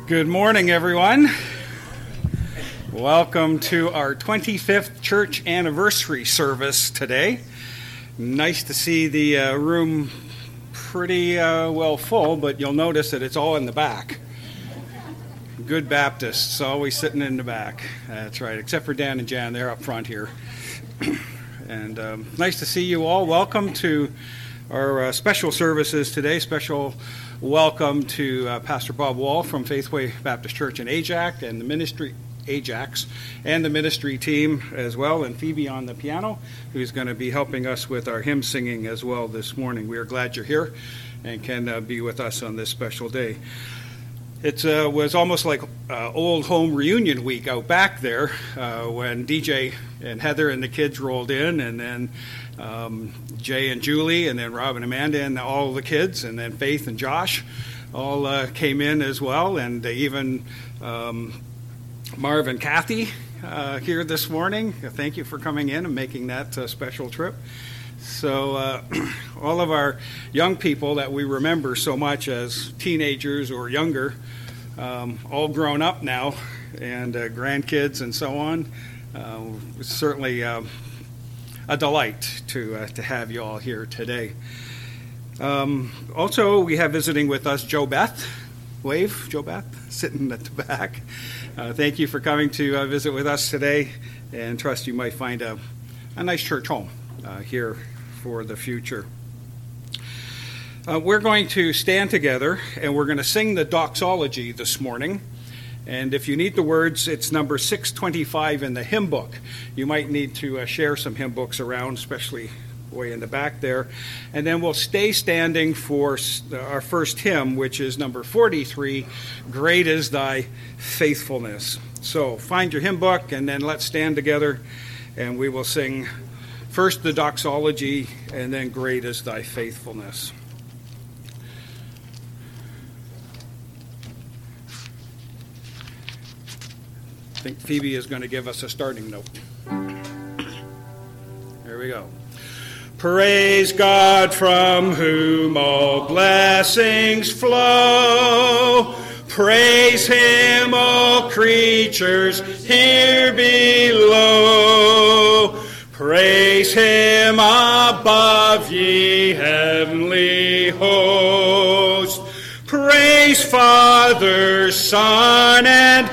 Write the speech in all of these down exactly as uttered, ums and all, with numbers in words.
Good morning, everyone. Welcome to our twenty-fifth church anniversary service today. Nice to see the uh, room pretty uh, well full, but you'll notice that it's all in the back. Good Baptists, always sitting in the back. That's right, except for Dan and Jan, they're up front here. And um, nice to see you all. Welcome to our uh, special services today. Special welcome to uh, Pastor Bob Wall from Faithway Baptist Church in Ajax and the ministry Ajax and the ministry team as well, and Phoebe on the piano, who's going to be helping us with our hymn singing as well this morning. We are glad you're here and can uh, be with us on this special day. It uh, was almost like uh, old home reunion week out back there uh, when D J and Heather and the kids rolled in, and then um, Jay and Julie, and then Rob and Amanda and all the kids, and then Faith and Josh all uh, came in as well, and even um, Marv and Kathy uh, here this morning. Thank you for coming in and making that uh, special trip. So uh, all of our young people that we remember so much as teenagers or younger, um, all grown up now, and uh, grandkids and so on. Uh, it's certainly uh, a delight to uh, to have you all here today. Um, also, we have visiting with us Jo Beth. Wave, Jo Beth, sitting at the back. Uh, thank you for coming to uh, visit with us today, and trust you might find a, a nice church home uh, here for the future. Uh, we're going to stand together, and we're going to sing the doxology this morning. And if you need the words, it's number six twenty-five in the hymn book. You might need to uh, share some hymn books around, especially way in the back there. And then we'll stay standing for our first hymn, which is number forty-three, Great is Thy Faithfulness. So find your hymn book, and then let's stand together, and we will sing first the doxology, and then Great is Thy Faithfulness. I think Phoebe is going to give us a starting note. There we go. Praise God, from whom all blessings flow. Praise Him, all creatures here below. Praise Him above, ye heavenly host. Praise Father, Son, and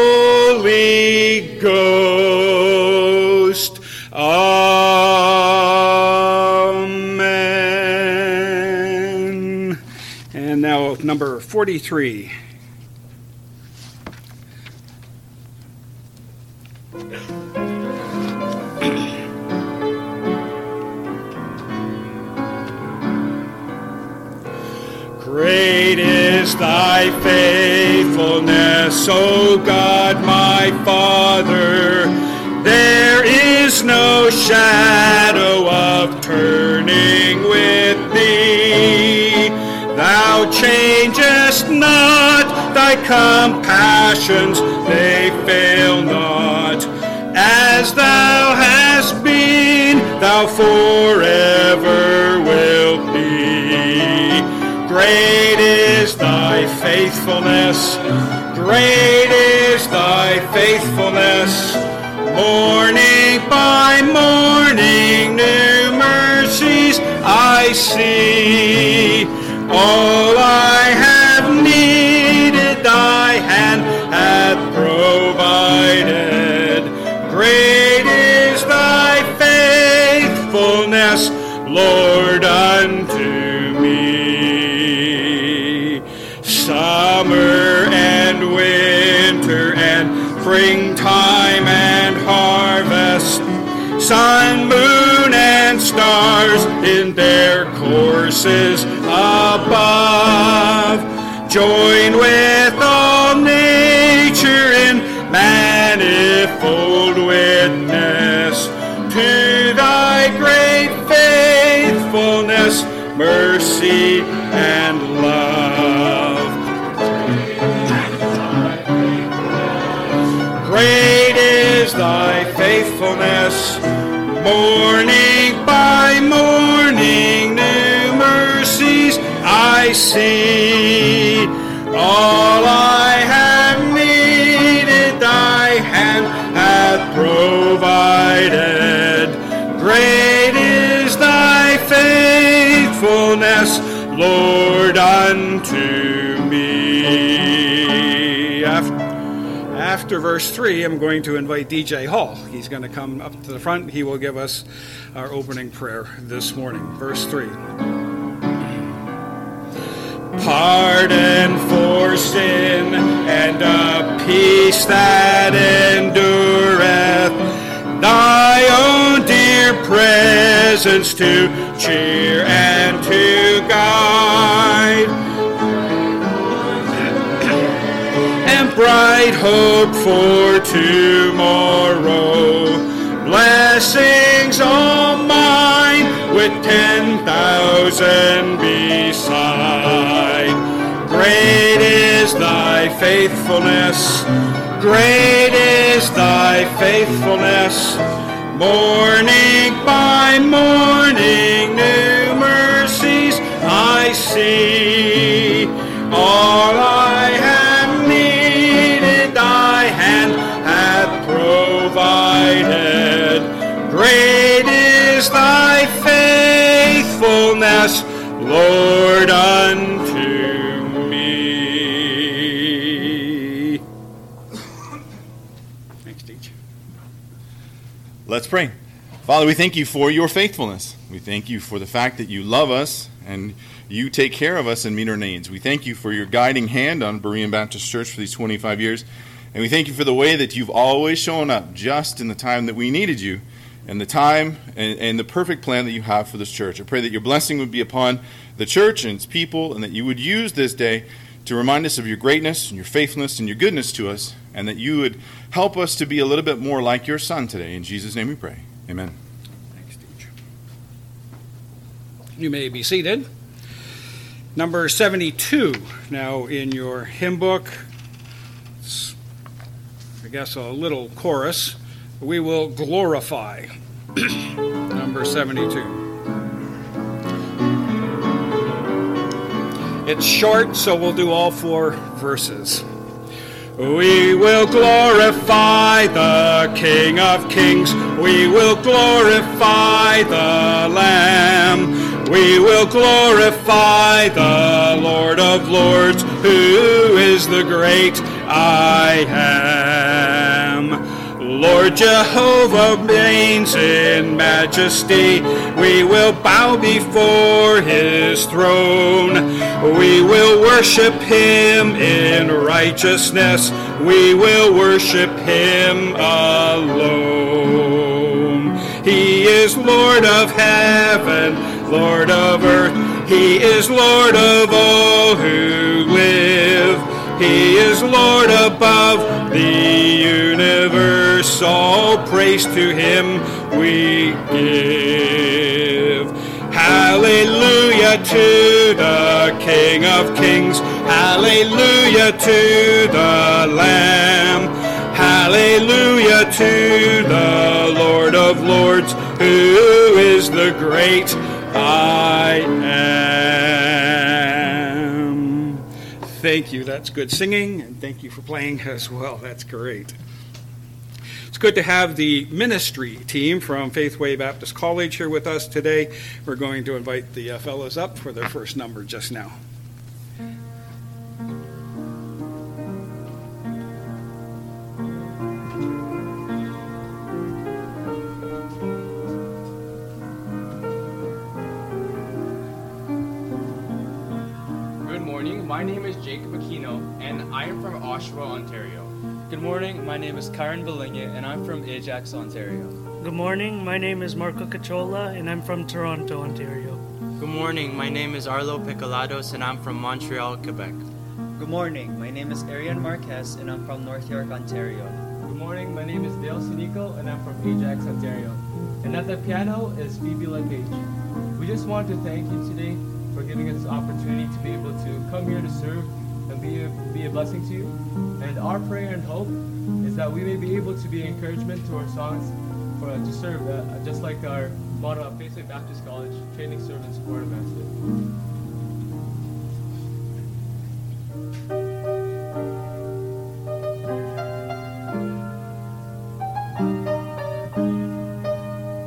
Holy Ghost. Amen. And now number forty-three. Great is Thy faithfulness, O God my Father. There is no shadow of turning with Thee. Thou changest not, Thy compassions, they fail not. As Thou hast been, Thou forever wilt be. Great is Thy faithfulness, great is Thy faithfulness. Morning by morning, new mercies I see. All I have needed, Thy hand hath provided. Great is Thy faithfulness, Lord, unto me. Summer and winter and springtime and harvest, sun, moon, and stars in their courses above, join with all nature in manifold witness to Thy great faithfulness, mercy, and love. Great is Thy faithfulness, morning by morning, new mercies I see. All I have unto me. After, after verse three, I'm going to invite D J Hall. He's going to come up to the front. He will give us our opening prayer this morning. Verse three. Pardon for sin and a peace that endureth, thy own dear presence to cheer and to guide, and bright hope for tomorrow, blessings all mine with ten thousand beside. Great is thy faithfulness, great is thy faithfulness, morning by morning new mercies I see. All I have needed thy hand hath provided. Great is thy faithfulness, Lord, unto me. Thanks, Teach. Let's pray. Father, we thank you for your faithfulness. We thank you for the fact that you love us and you take care of us and meet our needs. We thank you for your guiding hand on Berean Baptist Church for these twenty-five years. And we thank you for the way that you've always shown up just in the time that we needed you, and the time and, and the perfect plan that you have for this church. I pray that your blessing would be upon the church and its people, and that you would use this day to remind us of your greatness and your faithfulness and your goodness to us, and that you would help us to be a little bit more like your Son today. In Jesus' name we pray. Amen. Thanks, teacher. You may be seated. Number seventy-two, now in your hymn book. It's, I guess, a little chorus. We will glorify. Number seventy-two. It's short, so we'll do all four verses. We will glorify the King of Kings. We will glorify the Lamb. We will glorify the Lord of Lords, who is the great I Am. Lord Jehovah reigns in majesty. We will bow before his throne. We will worship him in righteousness. We will worship him alone. He is Lord of heaven, Lord of earth. He is Lord of all who live. He is Lord above the universe. All praise to him we give. Hallelujah to the King of Kings. Hallelujah to the Lamb. Hallelujah to the Lord of Lords, who is the great I Am. Thank you. That's good singing, and thank you for playing as well. That's great. It's good to have the ministry team from Faithway Baptist College here with us today. We're going to invite the uh, fellows up for their first number just now. Good morning, my name is Jacob Aquino, and I am from Oshawa, Ontario. Good morning, my name is Karen Belinge, and I'm from Ajax, Ontario. Good morning, my name is Marco Cachola, and I'm from Toronto, Ontario. Good morning, my name is Arlo Picolados, and I'm from Montreal, Quebec. Good morning, my name is Arian Marquez, and I'm from North York, Ontario. Good morning, my name is Dale Sinico, and I'm from Ajax, Ontario. And at the piano is Phoebe LePage. We just want to thank you today for giving us this opportunity to be able to come here to serve and be a, be a blessing to you. And our prayer and hope is that we may be able to be encouragement to our songs for uh, to serve, uh, just like our motto at Faithway Baptist College, training, serve, and support of Master.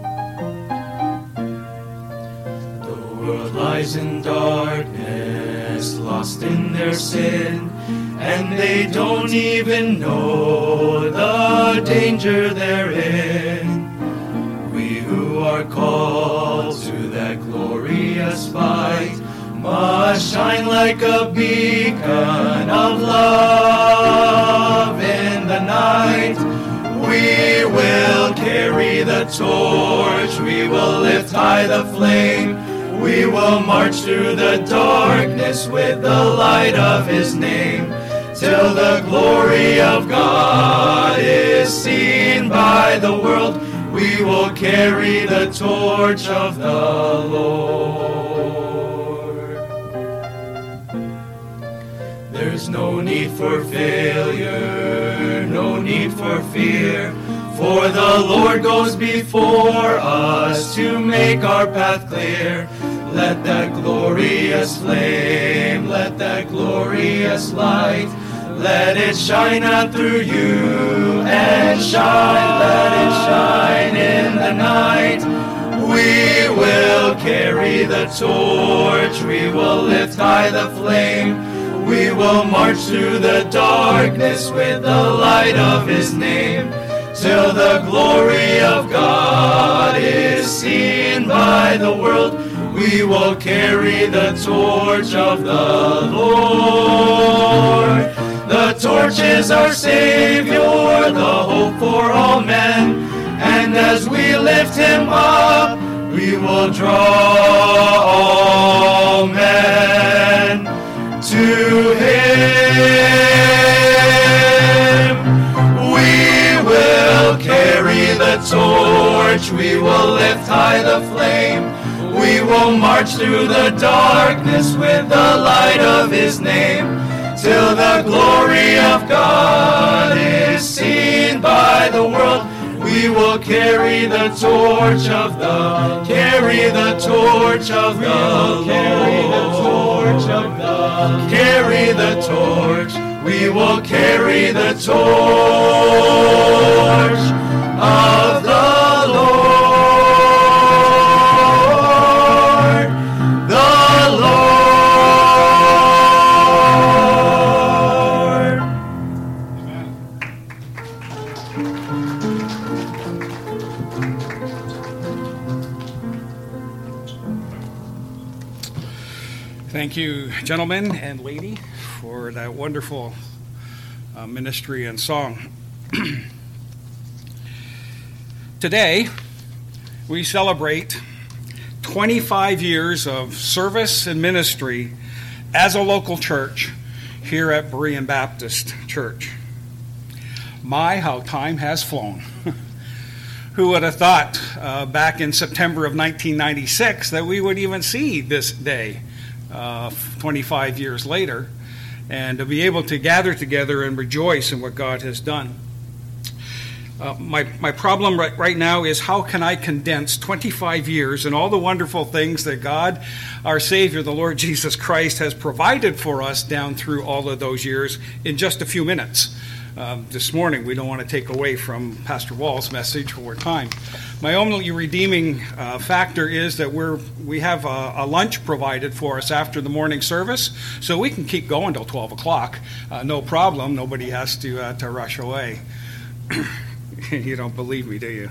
The world lies in darkness, darkness, lost in their sin, and they don't even know the danger they're in. We who are called to that glorious fight must shine like a beacon of love in the night. We will carry the torch, we will lift high the flame, we will march through the darkness with the light of His name, till the glory of God is seen by the world. We will carry the torch of the Lord. There's no need for failure, no need for fear, for the Lord goes before us to make our path clear. Let that glorious flame, let that glorious light, let it shine out through you and shine, let it shine in the night. We will carry the torch, we will lift high the flame, we will march through the darkness with the light of His name, till the glory of God is seen by the world. We will carry the torch of the Lord. The torch is our Savior, the hope for all men, and as we lift Him up, we will draw all men to Him. We will carry the torch, we will lift high the flame, we will march through the darkness with the light of His name, till the glory of God is seen by the world. We will carry the torch of the, carry the torch of the Lord. Carry the torch of the, carry the torch. We will carry the torch of the Lord, the Lord. Thank you, gentlemen and lady, for that wonderful uh, ministry and song. Today, we celebrate twenty-five years of service and ministry as a local church here at Berean Baptist Church. My, how time has flown. Who would have thought uh, back in September of nineteen ninety-six that we would even see this day uh, twenty-five years later, and to be able to gather together and rejoice in what God has done. Uh, my, my problem right, right now is how can I condense twenty-five years and all the wonderful things that God, our Savior, the Lord Jesus Christ, has provided for us down through all of those years in just a few minutes. Um, this morning, we don't want to take away from Pastor Wall's message for time. My only redeeming uh, factor is that we're we have a, a lunch provided for us after the morning service, so we can keep going till twelve o'clock. Uh, no problem. Nobody has to uh, to rush away. You don't believe me, do you?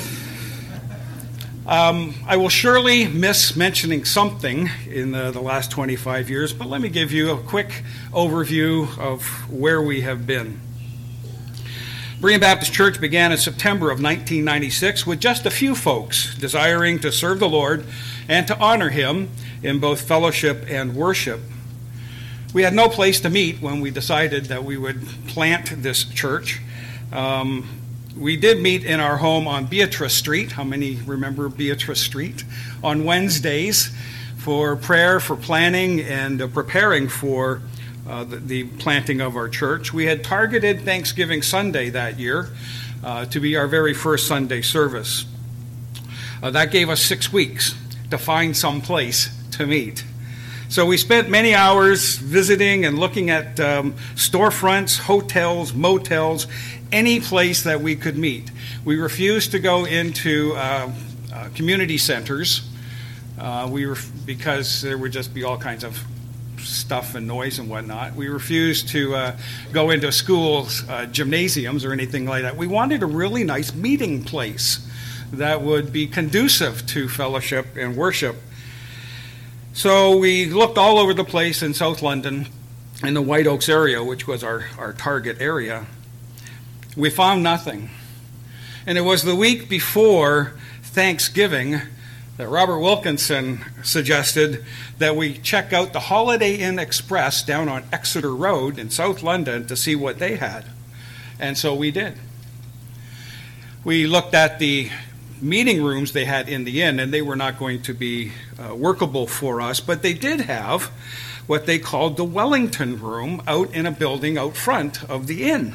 Um, I will surely miss mentioning something in the, the last twenty-five years, but let me give you a quick overview of where we have been. Berean Baptist Church began in September of nineteen ninety-six with just a few folks desiring to serve the Lord and to honor Him in both fellowship and worship. We had no place to meet when we decided that we would plant this church. Um, we did meet in our home on Beatrice Street. How many remember Beatrice Street? On Wednesdays for prayer, for planning, and uh, preparing for Uh, the, the planting of our church. We had targeted Thanksgiving Sunday that year uh, to be our very first Sunday service. Uh, that gave us six weeks to find some place to meet. So we spent many hours visiting and looking at um, storefronts, hotels, motels, any place that we could meet. We refused to go into uh, uh, community centers uh, we were, because there would just be all kinds of stuff and noise and whatnot. We refused to uh, go into schools, uh, gymnasiums or anything like that. We wanted a really nice meeting place that would be conducive to fellowship and worship. So we looked all over the place in South London, in the White Oaks area, which was our, our target area. We found nothing. And it was the week before Thanksgiving that Robert Wilkinson suggested that we check out the Holiday Inn Express down on Exeter Road in South London to see what they had. And so we did. We looked at the meeting rooms they had in the inn, and they were not going to be uh, workable for us, but they did have what they called the Wellington Room out in a building out front of the inn.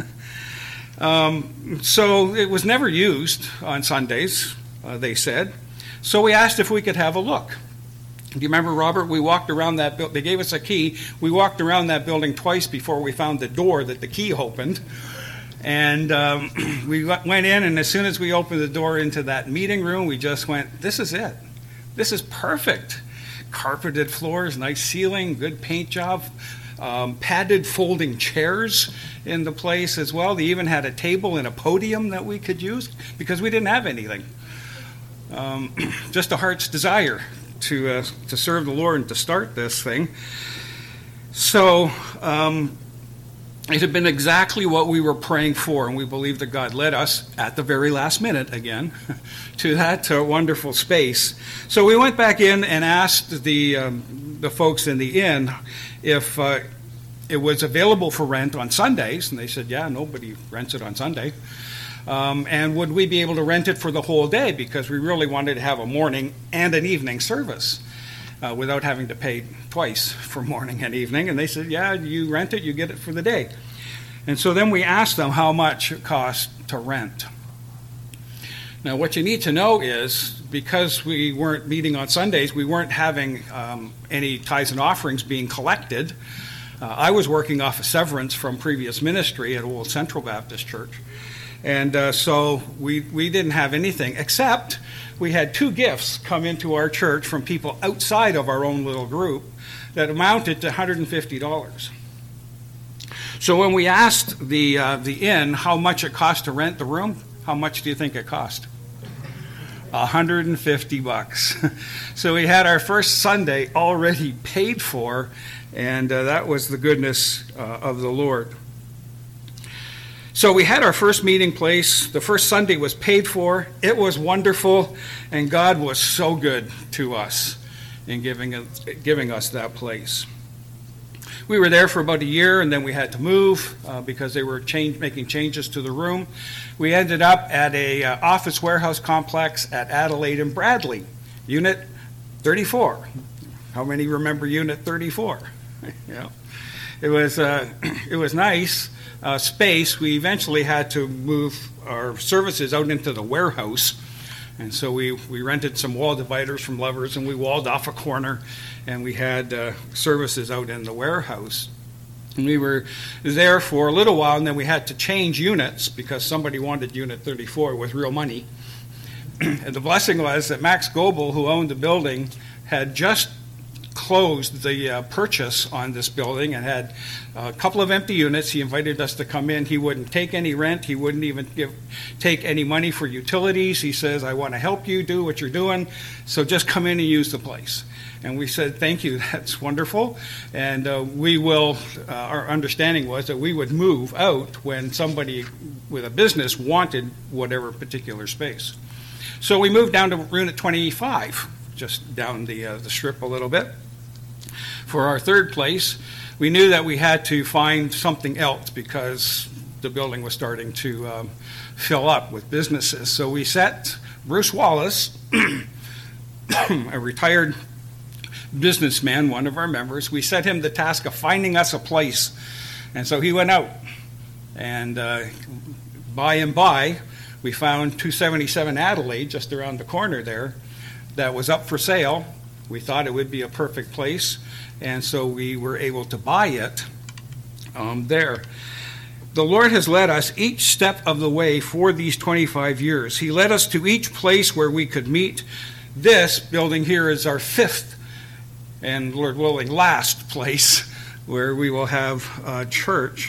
um, so it was never used on Sundays, uh, they said. So we asked if we could have a look. Do you remember, Robert? We walked around that building. They gave us a key. We walked around that building twice before we found the door that the key opened. And um, we went in, and as soon as we opened the door into that meeting room, we just went, this is it. This is perfect. Carpeted floors, nice ceiling, good paint job, um, padded folding chairs in the place as well. They even had a table and a podium that we could use because we didn't have anything. Um, just a heart's desire to uh, to serve the Lord and to start this thing. So um, it had been exactly what we were praying for, and we believe that God led us at the very last minute again to that uh, wonderful space. So we went back in and asked the um, the folks in the inn if uh, it was available for rent on Sundays, and they said, yeah, nobody rents it on Sunday. Um, and would we be able to rent it for the whole day, because we really wanted to have a morning and an evening service uh, without having to pay twice for morning and evening. And they said, yeah, you rent it, you get it for the day. And so then we asked them how much it cost to rent. Now, what you need to know is, because we weren't meeting on Sundays, we weren't having um, any tithes and offerings being collected. Uh, I was working off a severance from previous ministry at Old Central Baptist Church. And uh, so we, we didn't have anything, except we had two gifts come into our church from people outside of our own little group that amounted to one hundred fifty dollars. So when we asked the uh, the inn how much it cost to rent the room, how much do you think it cost? one hundred fifty bucks. So we had our first Sunday already paid for, and uh, that was the goodness uh, of the Lord. So we had our first meeting place. The first Sunday was paid for. It was wonderful, and God was so good to us in giving us, giving us that place. We were there for about a year, and then we had to move uh, because they were change, making changes to the room. We ended up at a uh, office warehouse complex at Adelaide and Bradley, Unit thirty-four. How many remember Unit thirty-four? Yeah, it was uh, it was nice. Uh, space. We eventually had to move our services out into the warehouse, and so we, we rented some wall dividers from Lovers, and we walled off a corner, and we had uh, services out in the warehouse. And we were there for a little while, and then we had to change units because somebody wanted Unit thirty-four with real money. And the blessing was that Max Goebel, who owned the building, had just closed the uh, purchase on this building and had a couple of empty units. He invited us to come in. He wouldn't take any rent. He wouldn't even give, take any money for utilities. He says, I want to help you do what you're doing, so just come in and use the place. And we said, thank you, that's wonderful. And uh, we will, uh, our understanding was that we would move out when somebody with a business wanted whatever particular space. So we moved down to Unit twenty-five, just down the, uh, the strip a little bit. For our third place, we knew that we had to find something else because the building was starting to um, fill up with businesses. So we set Bruce Wallace, a retired businessman, one of our members, we set him the task of finding us a place. And so he went out. And uh, by and by, we found two seventy-seven Adelaide just around the corner there that was up for sale. We thought it would be a perfect place, and so we were able to buy it um, there. The Lord has led us each step of the way for these twenty-five years. He led us to each place where we could meet. This building here is our fifth and, Lord willing, last place where we will have uh, church.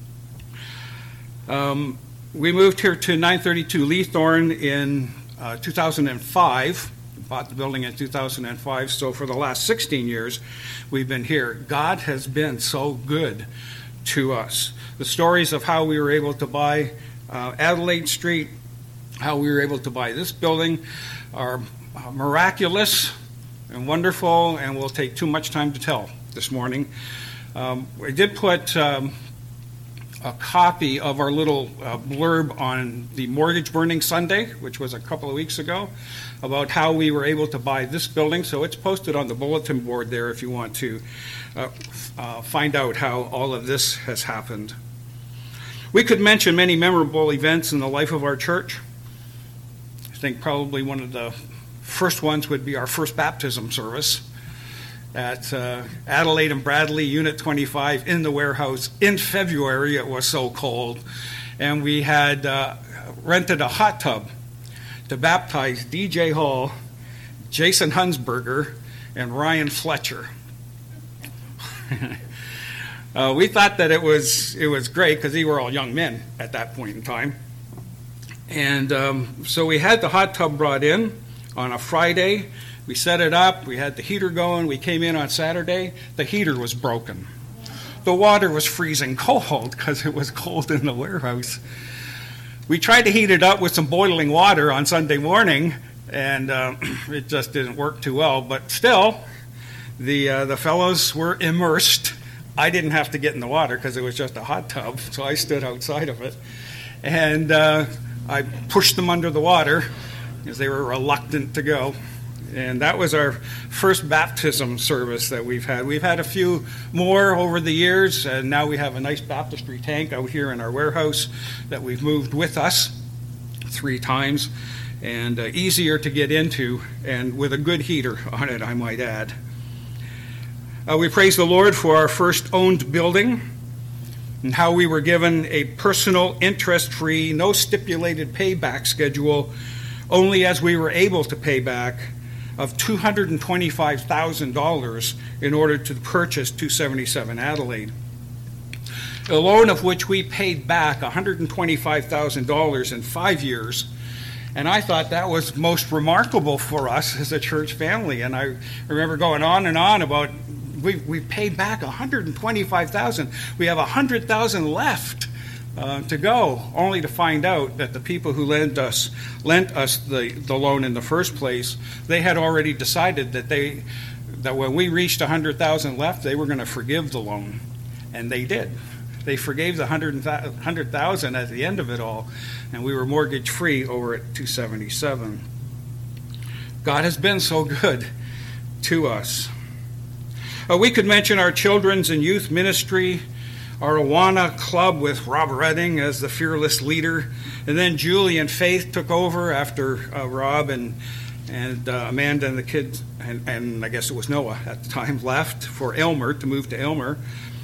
Um, we moved here to nine thirty-two Leathorn in uh, two thousand five. Bought the building in two thousand five, so for the last sixteen years we've been here. God has been so good to us. The stories of how we were able to buy uh, Adelaide Street, how we were able to buy this building are uh, miraculous and wonderful, and will take too much time to tell this morning. Um, we did put um, a copy of our little uh, blurb on the Mortgage Burning Sunday, which was a couple of weeks ago, about how we were able to buy this building. So it's posted on the bulletin board there if you want to uh, uh, find out how all of this has happened. We could mention many memorable events in the life of our church. I think probably one of the first ones would be our first baptism service at uh, Adelaide and Bradley, Unit twenty-five, in the warehouse in February. It was so cold. And we had uh, rented a hot tub to baptize D J Hall, Jason Hunsberger, and Ryan Fletcher. uh, we thought that it was it was great because they were all young men at that point in time. And um, so we had the hot tub brought in on a Friday. We set it up. We had the heater going. We came in on Saturday. The heater was broken. The water was freezing cold because it was cold in the warehouse. We tried to heat it up with some boiling water on Sunday morning, and uh, it just didn't work too well. But still, the uh, the fellows were immersed. I didn't have to get in the water because it was just a hot tub, so I stood outside of it. And uh, I pushed them under the water because they were reluctant to go. And that was our first baptism service that we've had. We've had a few more over the years, and now we have a nice baptistry tank out here in our warehouse that we've moved with us three times, and uh, easier to get into, and with a good heater on it, I might add. Uh, we praise the Lord for our first owned building, and how we were given a personal, interest-free, no stipulated payback schedule, only as we were able to pay back, of two hundred twenty-five thousand dollars in order to purchase two seventy-seven Adelaide. A loan of which we paid back one hundred twenty-five thousand dollars in five years. And I thought that was most remarkable for us as a church family. And I remember going on and on about, we've, we've paid back one hundred twenty-five thousand dollars. We have one hundred thousand dollars left uh, to go, only to find out that the people who lent us lent us the, the loan in the first place, they had already decided that they that when we reached one hundred thousand dollars left, they were going to forgive the loan. And they did. They forgave the one hundred thousand dollars at the end of it all, and we were mortgage-free over at two seventy-seven. God has been so good to us. Uh, we could mention our children's and youth ministry, our Awana Club with Rob Redding as the fearless leader, and then Julie and Faith took over after uh, Rob and and uh, Amanda and the kids, and, and I guess it was Noah at the time, left for Aylmer, to move to Aylmer.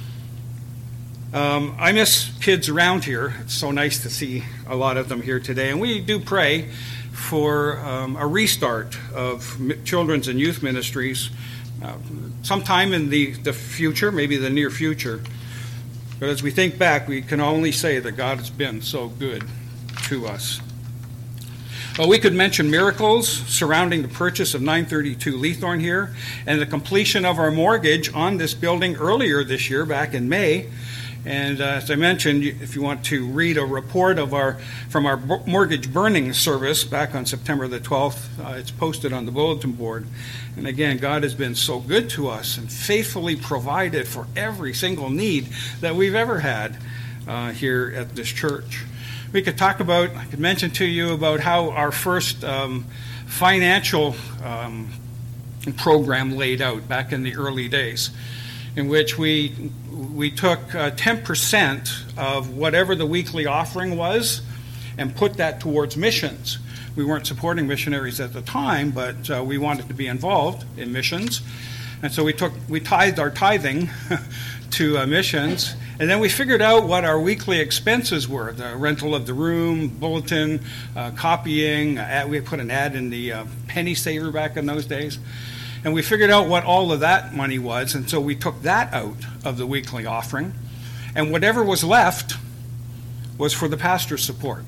Um, I miss kids around here. It's so nice to see a lot of them here today, and we do pray for um, a restart of m- children's and youth ministries uh, sometime in the, the future, maybe the near future. But as we think back, we can only say that God has been so good to us. Well, we could mention miracles surrounding the purchase of nine thirty-two Leathorn here and the completion of our mortgage on this building earlier this year, back in May. And uh, as I mentioned, if you want to read a report of our from our mortgage burning service back on September the twelfth, uh, it's posted on the bulletin board. And again, God has been so good to us and faithfully provided for every single need that we've ever had uh, here at this church. We could talk about, I could mention to you about how our first um, financial um, program laid out back in the early days, in which we we took uh, ten percent of whatever the weekly offering was and put that towards missions. We weren't supporting missionaries at the time, but uh, we wanted to be involved in missions. And so we took we tithed our tithing to uh, missions, and then we figured out what our weekly expenses were: the rental of the room, bulletin, uh, copying. Uh, we put an ad in the uh, Penny Saver back in those days. And we figured out what all of that money was, and so we took that out of the weekly offering. And whatever was left was for the pastor's support.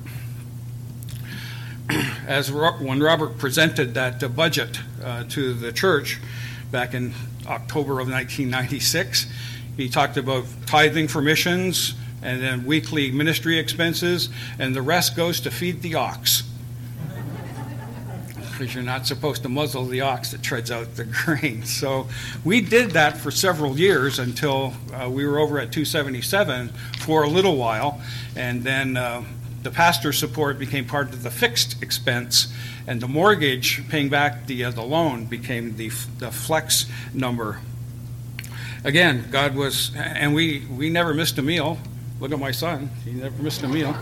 As when Robert presented that uh, budget uh, to the church back in October of nineteen ninety-six, he talked about tithing for missions and then weekly ministry expenses, and the rest goes to feed the ox. Because you're not supposed to muzzle the ox that treads out the grain. So we did that for several years until uh, we were over at two seventy-seven for a little while, and then uh, the pastor's support became part of the fixed expense, and the mortgage, paying back the uh, the loan, became the the flex number. Again, God was, and we we never missed a meal. Look at my son; he never missed a meal.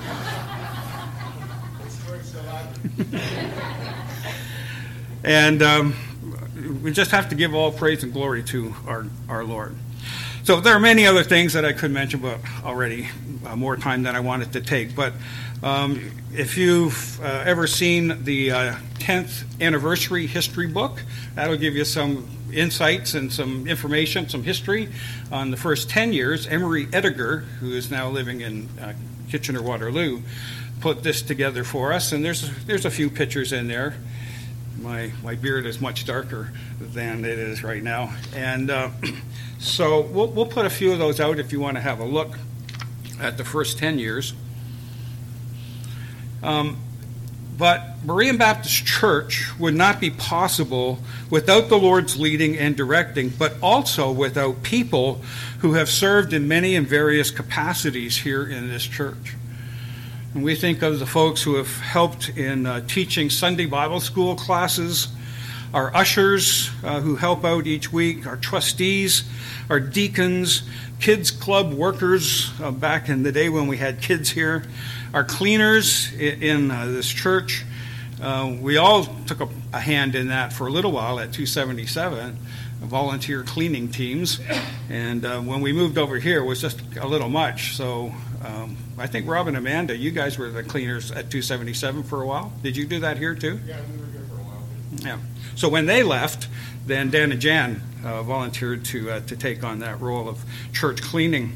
And um, we just have to give all praise and glory to our, our Lord. So there are many other things that I could mention, but already uh, more time than I wanted to take. But um, if you've uh, ever seen the uh, tenth anniversary history book, that'll give you some insights and some information, some history on the first ten years. Emery Ediger, who is now living in uh, Kitchener-Waterloo, put this together for us. And there's there's a few pictures in there. My my beard is much darker than it is right now, and uh, so we'll we'll put a few of those out if you want to have a look at the first ten years. Um, but Berean Baptist Church would not be possible without the Lord's leading and directing, but also without people who have served in many and various capacities here in this church. And we think of the folks who have helped in uh, teaching Sunday Bible school classes, our ushers uh, who help out each week, our trustees, our deacons, kids club workers uh, back in the day when we had kids here, our cleaners in, in uh, this church. Uh, we all took a, a hand in that for a little while at two seventy-seven, volunteer cleaning teams. And uh, when we moved over here, it was just a little much. So um, I think Rob and Amanda, you guys were the cleaners at two seventy-seven for a while. Did you do that here too? Yeah, we were here for a while. Yeah. So when they left, then Dan and Jan uh, volunteered to uh, to take on that role of church cleaning.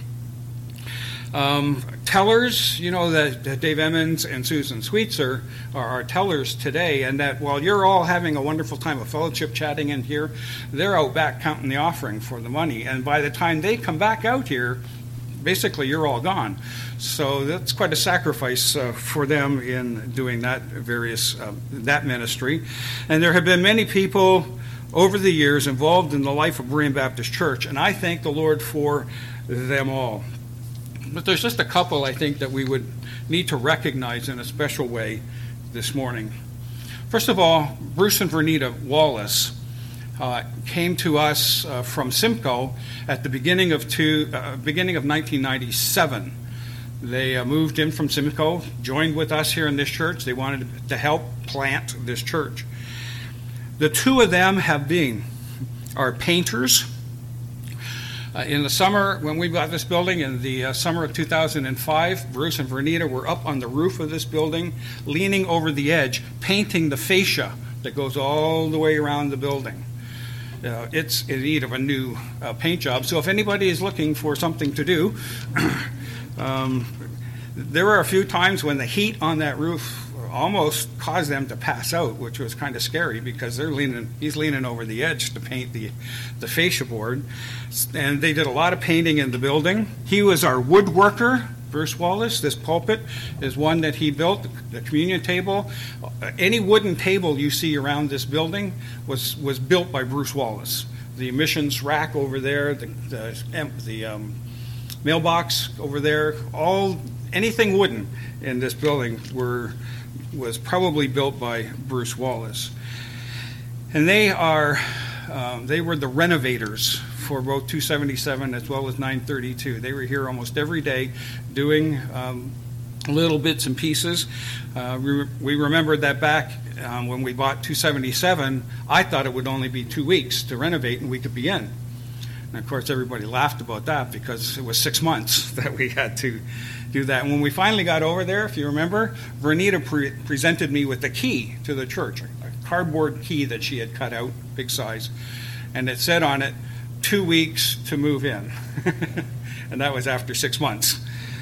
Um, tellers, you know, that, that Dave Emmons and Susan Sweetser are our tellers today, and that while you're all having a wonderful time of fellowship chatting in here, they're out back counting the offering for the money, and by the time they come back out here, basically you're all gone. So that's quite a sacrifice uh, for them in doing that various uh, that ministry. And there have been many people over the years involved in the life of Berean Baptist Church, and I thank the Lord for them all. But there's just a couple, I think, that we would need to recognize in a special way this morning. First of all, Bruce and Vernita Wallace uh, came to us uh, from Simcoe at the beginning of two, uh, beginning of nineteen ninety-seven. They uh, moved in from Simcoe, joined with us here in this church. They wanted to help plant this church. The two of them have been our painters. Uh, in the summer, when we bought this building, in the uh, summer of two thousand five, Bruce and Vernita were up on the roof of this building, leaning over the edge, painting the fascia that goes all the way around the building. Uh, it's in need of a new uh, paint job, so if anybody is looking for something to do, um, there were a few times when the heat on that roof almost caused them to pass out, which was kind of scary because they're leaning, he's leaning over the edge to paint the, the fascia board. And they did a lot of painting in the building. He was our woodworker, Bruce Wallace. This pulpit is one that he built, the communion table. Any wooden table you see around this building was, was built by Bruce Wallace. The missions rack over there, the, the, the um, mailbox over there, all anything wooden in this building were was probably built by Bruce Wallace. And they are um, they were the renovators for both two seventy-seven as well as nine thirty-two. They were here almost every day doing um, little bits and pieces. Uh, we, we remembered that back um, when we bought two seventy-seven, I thought it would only be two weeks to renovate and we could be in. And of course, everybody laughed about that because it was six months that we had to do that. And when we finally got over there, if you remember, Vernita pre- presented me with the key to the church, a cardboard key that she had cut out, big size, and it said on it, two weeks to move in. And that was after six months.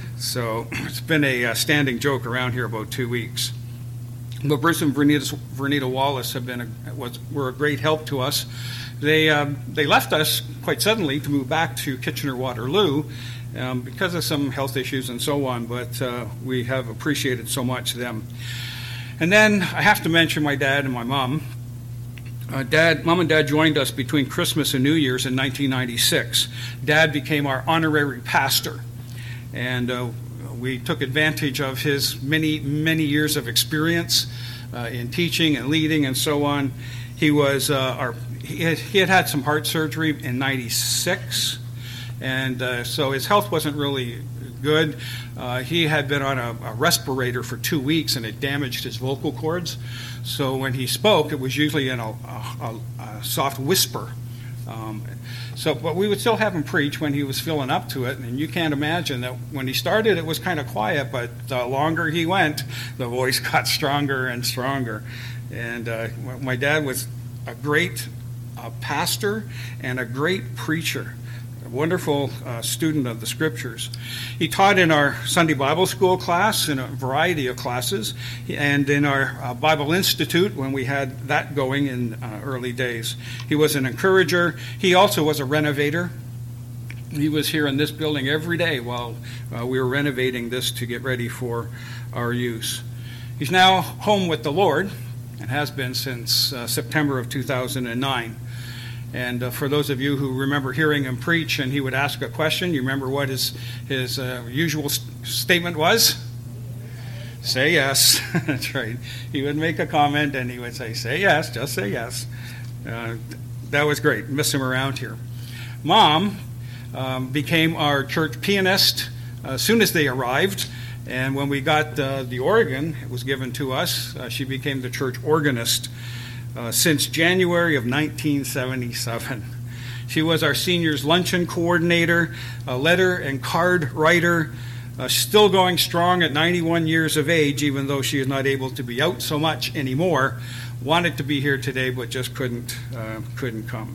So it's been a uh, standing joke around here about two weeks. But Bruce and Vernita, Vernita Wallace have been a, was, were a great help to us. They um, they left us quite suddenly to move back to Kitchener-Waterloo um, because of some health issues and so on, but uh, we have appreciated so much them. And then I have to mention my dad and my mom. Uh, Dad, Mom and Dad joined us between Christmas and New Year's in nineteen ninety-six. Dad became our honorary pastor, and uh, we took advantage of his many, many years of experience uh, in teaching and leading and so on. He was uh, our he had, he had had some heart surgery in ninety-six, and uh, so his health wasn't really good. Uh, he had been on a, a respirator for two weeks, and it damaged his vocal cords. So when he spoke, it was usually in a, a, a soft whisper. Um, so, but we would still have him preach when he was filling up to it, and you can't imagine that when he started, it was kind of quiet, but the longer he went, the voice got stronger and stronger. And uh, my dad was a great uh, pastor and a great preacher. Wonderful uh, student of the Scriptures. He taught in our Sunday Bible School class, in a variety of classes, and in our uh, Bible Institute when we had that going in uh, early days. He was an encourager. He also was a renovator. He was here in this building every day while uh, we were renovating this to get ready for our use. He's now home with the Lord and has been since uh, September of two thousand nine. And uh, for those of you who remember hearing him preach and he would ask a question, you remember what his, his uh, usual st- statement was? Say yes. That's right. He would make a comment and he would say, say yes, just say yes. Uh, that was great. Miss him around here. Mom um, became our church pianist uh, as soon as they arrived. And when we got uh, the organ, it was given to us, uh, she became the church organist. Uh, since January of nineteen seventy-seven. She was our seniors luncheon coordinator, a letter and card writer, uh, still going strong at ninety-one years of age, even though she is not able to be out so much anymore. Wanted to be here today, but just couldn't uh, couldn't come.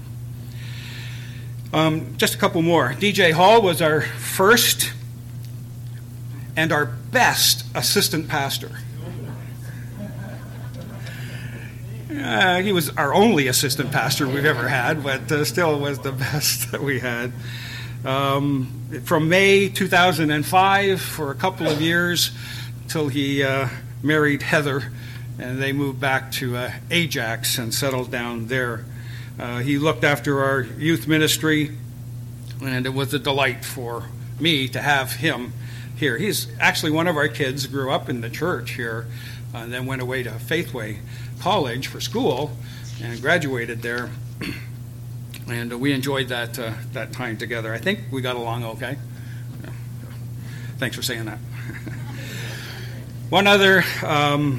Um, just a couple more. D J Hall was our first and our best assistant pastor. Uh, he was our only assistant pastor we've ever had, but uh, still was the best that we had. Um, from May two thousand five for a couple of years till he uh, married Heather, and they moved back to uh, Ajax and settled down there. Uh, he looked after our youth ministry, and it was a delight for me to have him here. He's actually one of our kids, grew up in the church here, uh, and then went away to Faithway College for school and graduated there, and we enjoyed that uh, that time together. I think we got along okay. Yeah. Thanks for saying that. One other um,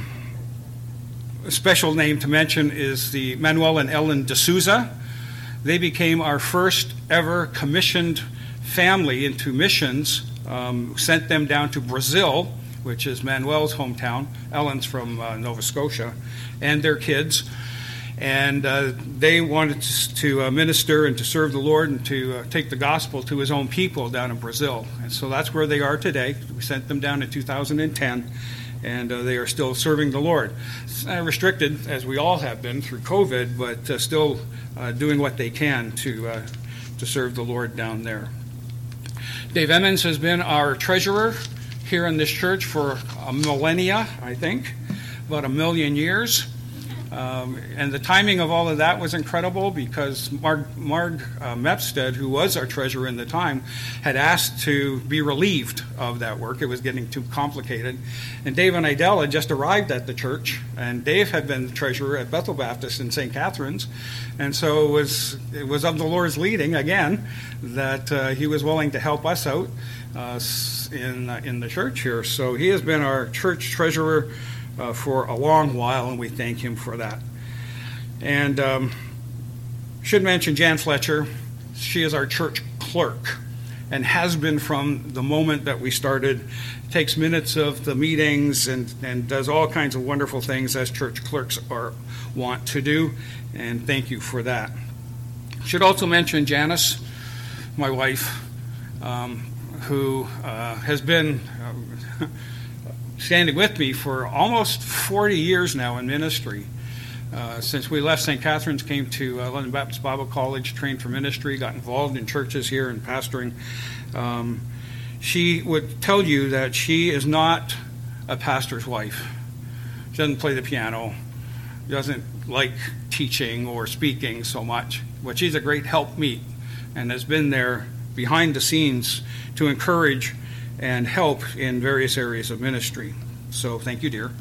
special name to mention is the Manuel and Ellen D'Souza. They became our first ever commissioned family into missions. Um, sent them down to Brazil, which is Manuel's hometown. Ellen's from uh, Nova Scotia, and their kids. And uh, they wanted to uh, minister and to serve the Lord and to uh, take the gospel to his own people down in Brazil. And so that's where they are today. We sent them down in two thousand ten, and uh, they are still serving the Lord. Uh, restricted, as we all have been through COVID, but uh, still uh, doing what they can to, uh, to serve the Lord down there. Dave Emmons has been our treasurer here in this church for a millennia, I think, about a million years. Um, and the timing of all of that was incredible because Marg, Marg uh, Mepstead, who was our treasurer in the time, had asked to be relieved of that work. It was getting too complicated. And Dave and Idell had just arrived at the church, and Dave had been the treasurer at Bethel Baptist in Saint Catharines. And so it was, it was of the Lord's leading, again, that uh, he was willing to help us out uh, in, uh, in the church here. So he has been our church treasurer Uh, for a long while, and we thank him for that. And um, should mention Jan Fletcher. She is our church clerk and has been from the moment that we started. Takes minutes of the meetings and, and does all kinds of wonderful things as church clerks are want to do, and thank you for that. Should also mention Janice, my wife, um, who uh, has been uh, standing with me for almost forty years now in ministry. Uh, since we left Saint Catherine's, came to uh, London Baptist Bible College, trained for ministry, got involved in churches here and pastoring. Um, she would tell you that she is not a pastor's wife. She doesn't play the piano, doesn't like teaching or speaking so much, but she's a great helpmeet and has been there behind the scenes to encourage and help in various areas of ministry. So thank you, dear.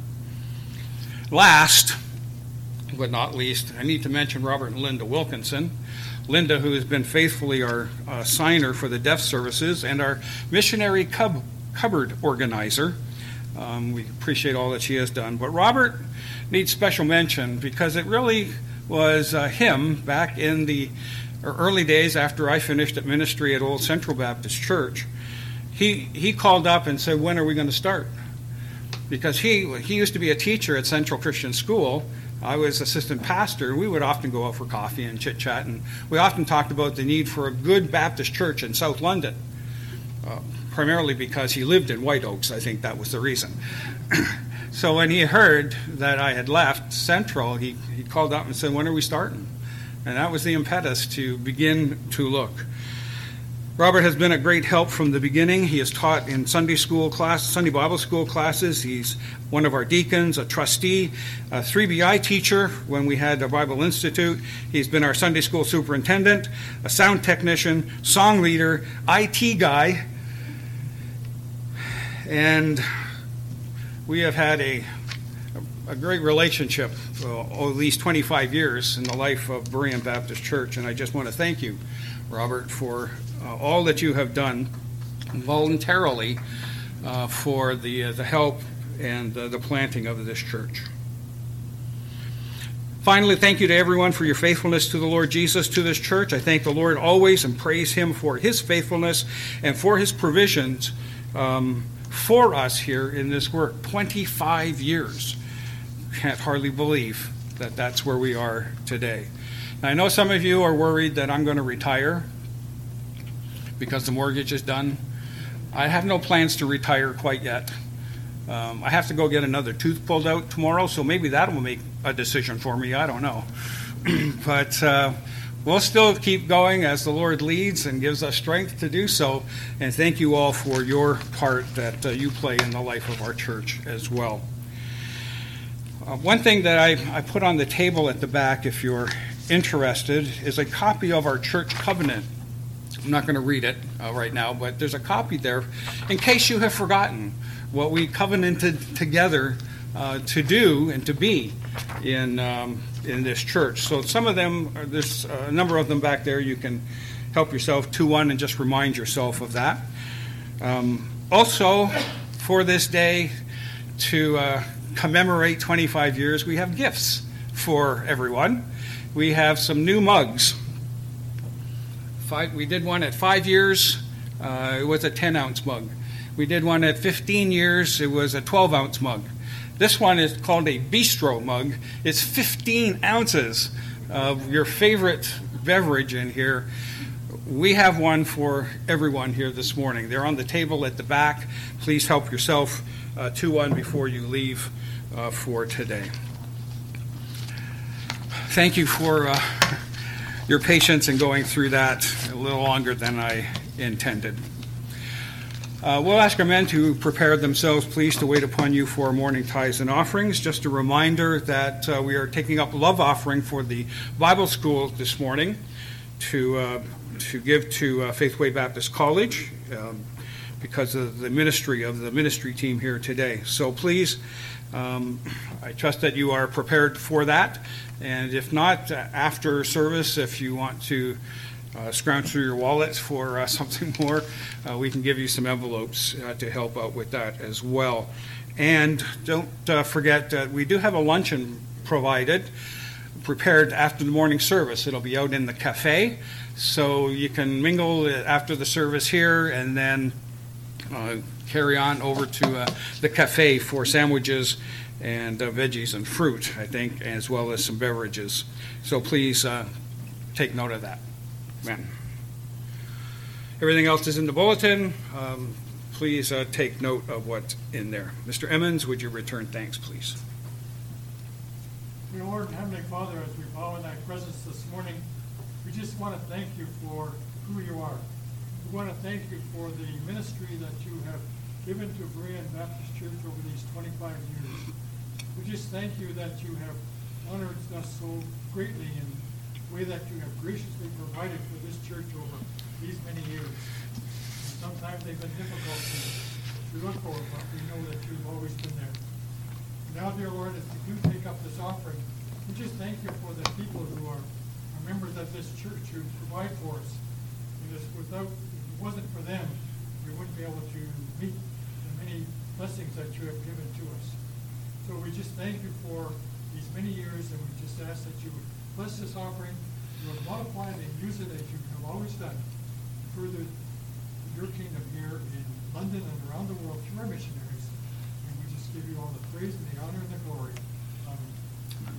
Last but not least, I need to mention Robert and Linda Wilkinson. Linda, who has been faithfully our uh, signer for the deaf services and our missionary cub, cupboard organizer. Um, we appreciate all that she has done. But Robert needs special mention because it really was uh, him back in the early days after I finished at ministry at Old Central Baptist Church. He he called up and said, when are we going to start? Because he he used to be a teacher at Central Christian School. I was assistant pastor. We would often go out for coffee and chit-chat, and we often talked about the need for a good Baptist church in South London, uh, primarily because he lived in White Oaks. I think that was the reason. So when he heard that I had left Central, he, he called up and said, when are we starting? And that was the impetus to begin to look. Robert has been a great help from the beginning. He has taught in Sunday school class, Sunday Bible school classes. He's one of our deacons, a trustee, a three B I teacher when we had a Bible Institute. He's been our Sunday school superintendent, a sound technician, song leader, I T guy. And we have had a, a great relationship for at least twenty-five years in the life of Berean Baptist Church. And I just want to thank you, Robert, for Uh, all that you have done voluntarily uh, for the uh, the help and uh, the planting of this church. Finally, thank you to everyone for your faithfulness to the Lord Jesus, to this church. I thank the Lord always and praise Him for His faithfulness and for His provisions um, for us here in this work. twenty-five years. Can't hardly believe that that's where we are today. Now, I know some of you are worried that I'm going to retire because the mortgage is done. I have no plans to retire quite yet. Um, I have to go get another tooth pulled out tomorrow, so maybe that will make a decision for me. I don't know. But uh, we'll still keep going as the Lord leads and gives us strength to do so. And thank you all for your part that uh, you play in the life of our church as well. Uh, one thing that I, I put on the table at the back, if you're interested, is a copy of our church covenant. I'm not going to read it uh, right now, but there's a copy there in case you have forgotten what we covenanted together uh, to do and to be in um, in this church. So some of them, there's a number of them back there. You can help yourself to one and just remind yourself of that. Um, also, for this day, to uh, commemorate twenty-five years, we have gifts for everyone. We have some new mugs. Five, we did one at five years. Uh, it was a ten-ounce mug. We did one at fifteen years. It was a twelve-ounce mug. This one is called a bistro mug. It's fifteen ounces of your favorite beverage in here. We have one for everyone here this morning. They're on the table at the back. Please help yourself uh, to one before you leave uh, for today. Thank you for Uh, your patience in going through that a little longer than I intended. Uh, we'll ask our men to prepare themselves, please, to wait upon you for morning tithes and offerings. Just a reminder that uh, we are taking up love offering for the Bible school this morning to uh, to give to uh, Faithway Baptist College um, because of the ministry of the ministry team here today. So please, um, I trust that you are prepared for that. And if not, uh, after service, if you want to uh, scrounge through your wallets for uh, something more, uh, we can give you some envelopes uh, to help out with that as well. And don't uh, forget that we do have a luncheon provided prepared after the morning service. It'll be out in the cafe, so you can mingle after the service here and then uh, carry on over to uh, the cafe for sandwiches and uh, veggies and fruit, I think, as well as some beverages. So please uh, take note of that. Amen. Everything else is in the bulletin. Um, please uh, take note of what's in there. Mister Emmons, would you return thanks, please? Dear Lord and Heavenly Father, as we bow in thy presence this morning, we just want to thank you for who you are. We want to thank you for the ministry that you have given to Berean Baptist Church over these twenty-five years. We just thank you that you have honored us so greatly in the way that you have graciously provided for this church over these many years. And sometimes they've been difficult to, to look for, but we know that you've always been there. Now, dear Lord, as we do take up this offering, we just thank you for the people who are, are members of this church who provide for us. Because without, if it wasn't for them, we wouldn't be able to meet the many blessings that you have given to us. So we just thank you for these many years, and we just ask that you would bless this offering, you would multiply it and use it as you have always done to further your kingdom here in London and around the world through our missionaries. Give you all the praise and the honor and the glory. Amen.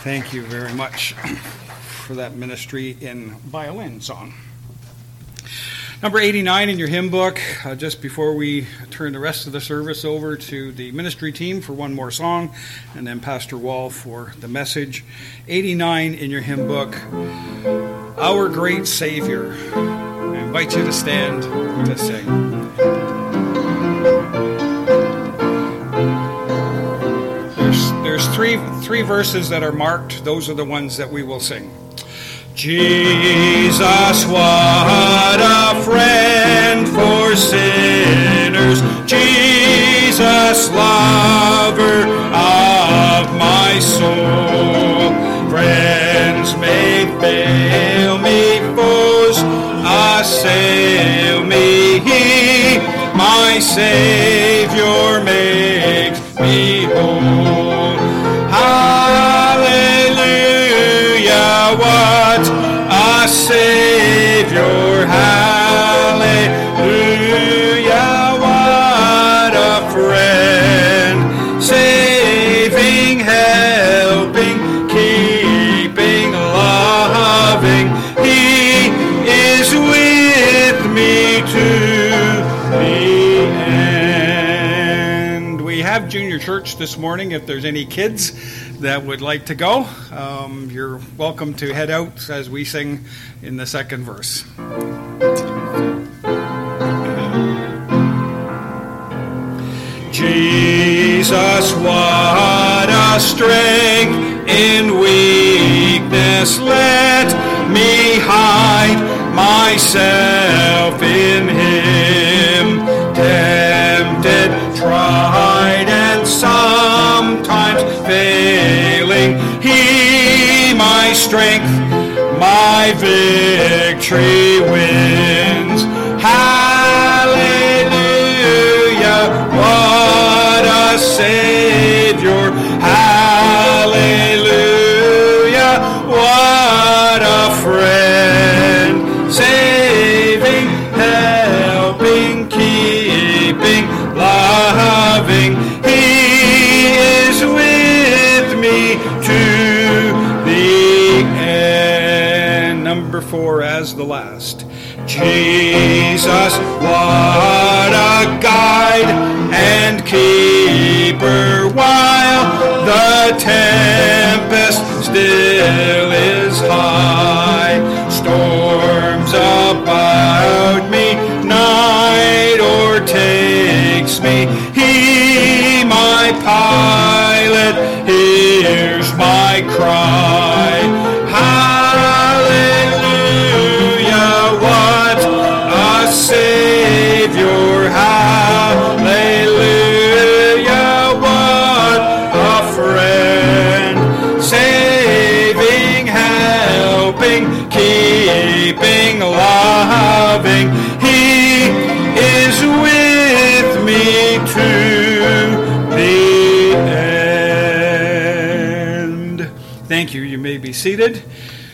Thank you very much for that ministry in violin song. Number eighty-nine in your hymn book, uh, just before we turn the rest of the service over to the ministry team for one more song, and then Pastor Wall for the message. eighty-nine in your hymn book, Our Great Savior. I invite you to stand to sing. There's, there's three, three verses that are marked. Those are the ones that we will sing. Jesus, what a friend for sinners. Jesus, lover of my soul. Friends may fail me, foes assail me. He, my Savior, makes me whole. Hallelujah, what a Savior, hallelujah, what a friend, saving, helping, keeping, loving, He is with me to the end. We have junior church this morning. If there's any kids that would like to go, um, you're welcome to head out as we sing in the second verse. Jesus, what a strength in weakness, let me hide myself in Him. Tempted, tried, and sometimes failing, He, my strength, my victory wins. Hallelujah, what a Savior. Hallelujah, what a friend. Saving, helping, keeping, loving, He is with me to the end. Number four as the last. Jesus, what a guide and keeper while the tempest still is high. Storms about me, night o'ertakes me. He, my pilot, hears my cry. Hallelujah, what a Savior. Hallelujah, what a friend. Saving, helping, keeping, loving, He is with me to the end. Thank you. You may be seated.